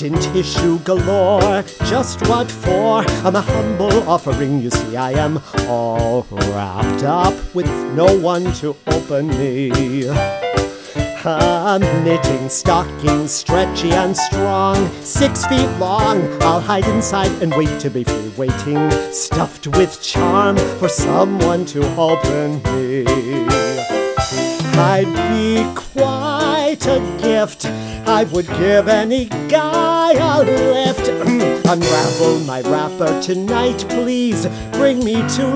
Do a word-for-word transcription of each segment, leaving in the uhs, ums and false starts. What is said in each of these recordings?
in tissue galore. Just what for? I'm a humble offering, you see. I am all wrapped up with no one to open me. I'm knitting stockings, stretchy and strong, six feet long. I'll hide inside and wait to be free, waiting, stuffed with charm for someone to open me. I'd be quite a gift. I would give any guy a lift. Unravel my wrapper tonight, please. Bring me to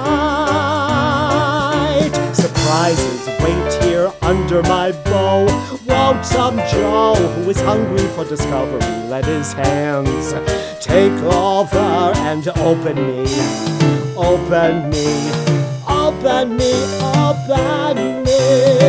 light. Surprises wait here under my bow. Won't some Joe who is hungry for discovery let his hands take over and open me, open me, open me, open me.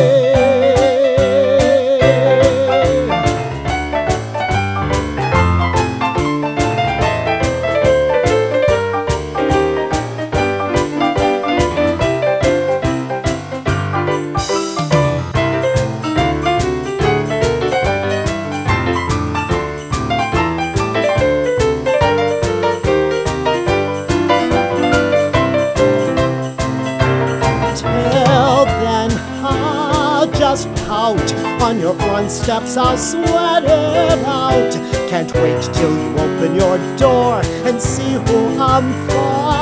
Just pout on your front steps, I'll sweat it out. Can't wait till you open your door and see who I'm for.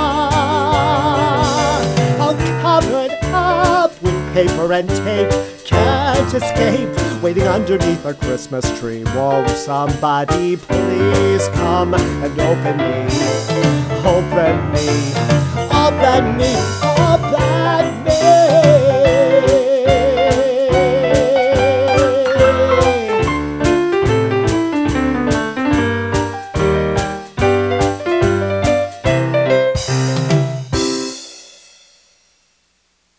I'll cover it up with paper and tape. Can't escape waiting underneath a Christmas tree. Won't somebody please come and open me, open me, open me, open me.